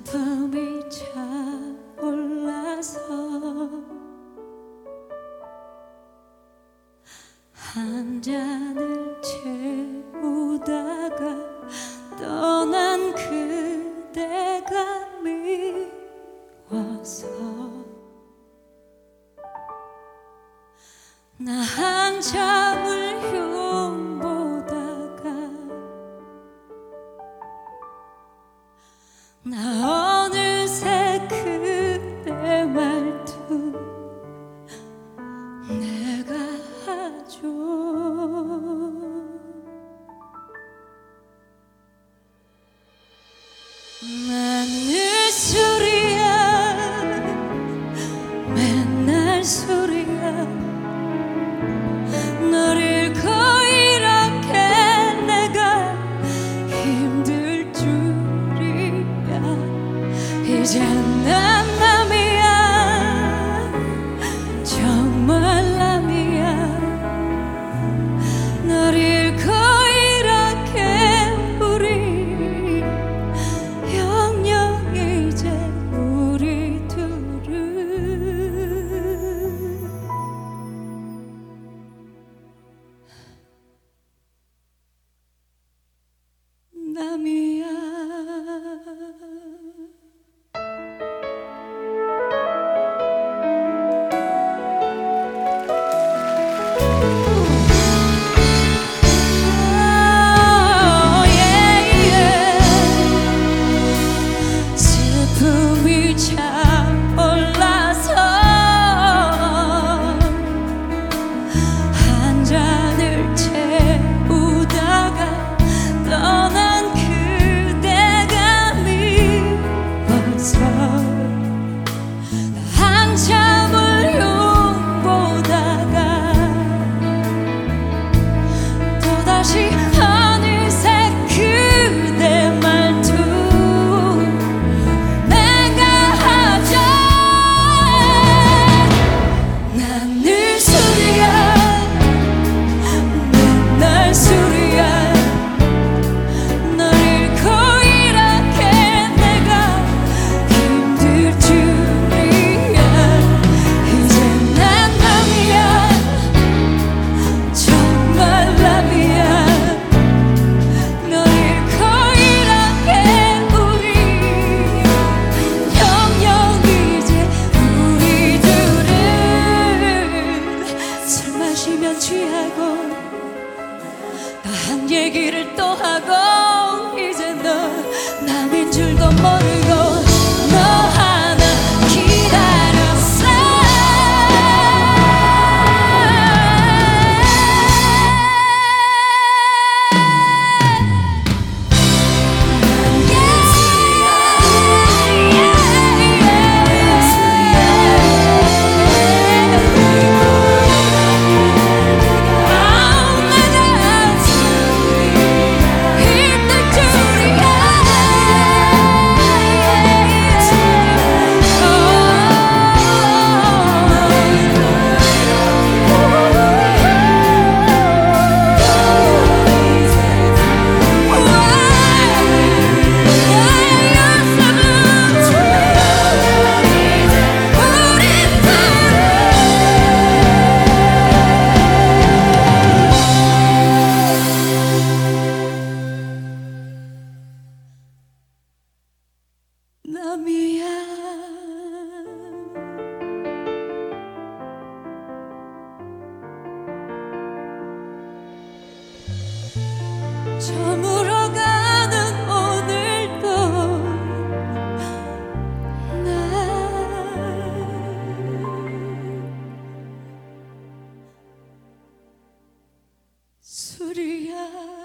슬픔이 차올라서 한 잔을 채우다가 떠난 그대가 미워서 나 한참을 흉보다가 나 어느새 그대 말투 내가 하죠. 나는 술이야, 맨날 술이야. 널 잃고 이렇게 내가 힘들 줄이야. 이제 난 남이야, 정말 남이야. 널 잃고 이렇게 우리 영영 이제 우리 둘은 남이야. 슬픔이 차올라서 한 잔을 채우다가 떠난 그대가 미워서 한참을 흉보다가 또다시 어느새 그대 말투 내가 하죠. 나는 술이야, 맨날 술이야. 널 잃고 이렇게 내가 힘들 줄이야. 이제 난 남이야, 정말 남이야. 널 잃고 이렇게 우리 영영 이제 우리 둘은 술 마시면 취하고 다 한 얘기를 또 하고 이제 너 남인 줄도 모르고 너 하나 기다렸어. 남이야. 저물어가는 오늘도 난 술이야.